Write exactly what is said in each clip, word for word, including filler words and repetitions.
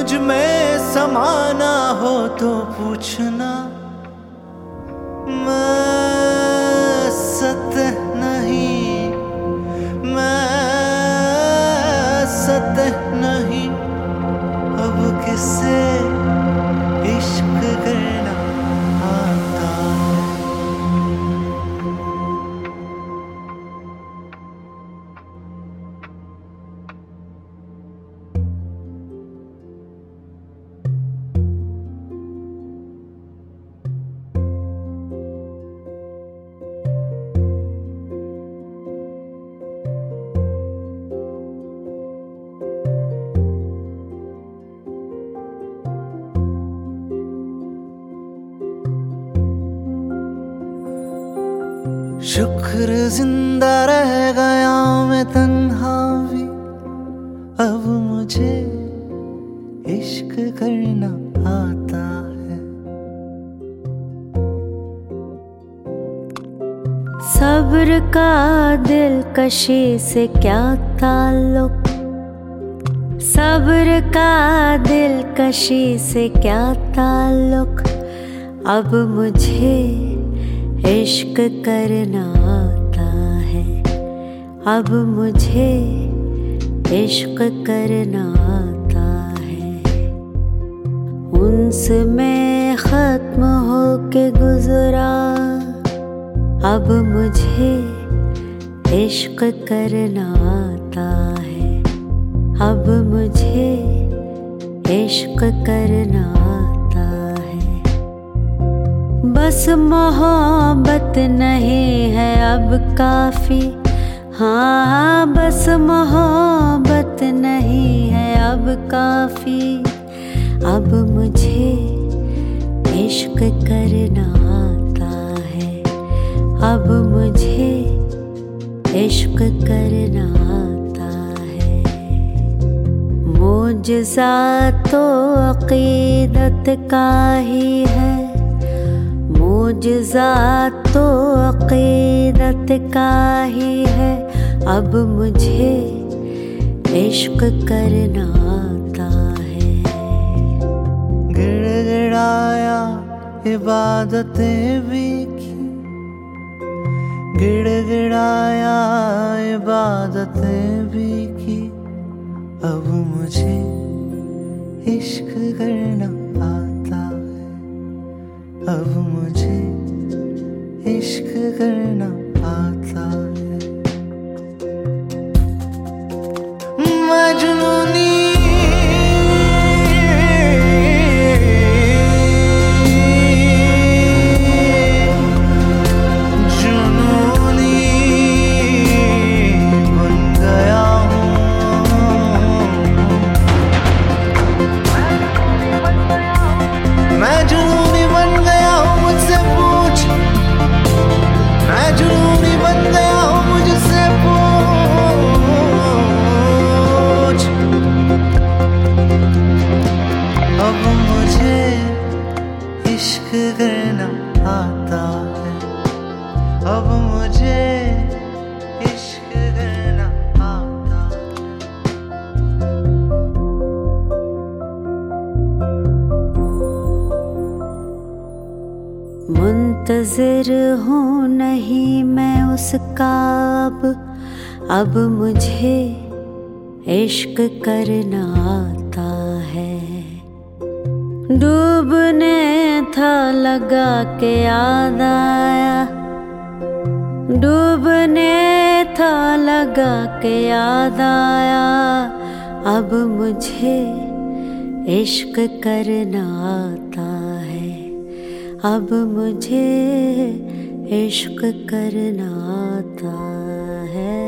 मुझ में समाना हो तो पूछना, मैं सतह नहीं, मैं सतह नहीं, अब किससे इश्क करना आता है। शुक्र जिंदा रह गया मैं तन्हा भी, अब मुझे इश्क करना आता है। सब्र का दिलकशी से क्या ताल्लुक, सब्र का दिलकशी से क्या ताल्लुक, अब मुझे इश्क करना आता है, अब मुझे इश्क करना आता है। उनस में खत्म होके गुजरा, अब मुझे इश्क करना आता है, अब मुझे इश्क करना आता है। बस मोहब्बत नहीं है अब काफी, हाँ बस मोहब्बत नहीं है अब काफी, अब मुझे इश्क करना आता है, अब मुझे इश्क करना आता है। मुजज़ा तो अक़ीदत का ही है, मुजज़ा तो अक़ीदत का ही है, अब मुझे इश्क करना आता है। गिड़गिड़ाया इबादतें भी की, गिड़गिड़ाया इबादतें भी की, अब मुझे इश्क करना आता है, अब मुझे इश्क करना आता है। मजनूनी जुनूनी बन गया हूँ, मैं जुनूनी बन गया हूँ, मुझसे पूछ, मैं जुनूनी बन गया हूँ, मुझसे पूछ। अब मुझे इश्क करना आता है, अब मुझे इश्क करना आता है। मुंतज़िर हूँ नहीं मैं उसका अब, अब मुझे इश्क करना आता है। डूबने था लगा के याद आया, डूबने था लगा के याद आया, अब मुझे इश्क करना आता है, अब मुझे इश्क करना आता है।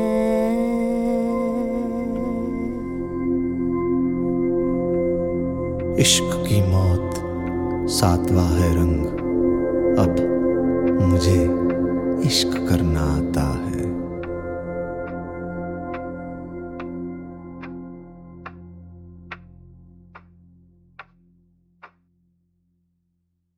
इश्क की मौत सातवां है रंग, अब मुझे इश्क करना आता है।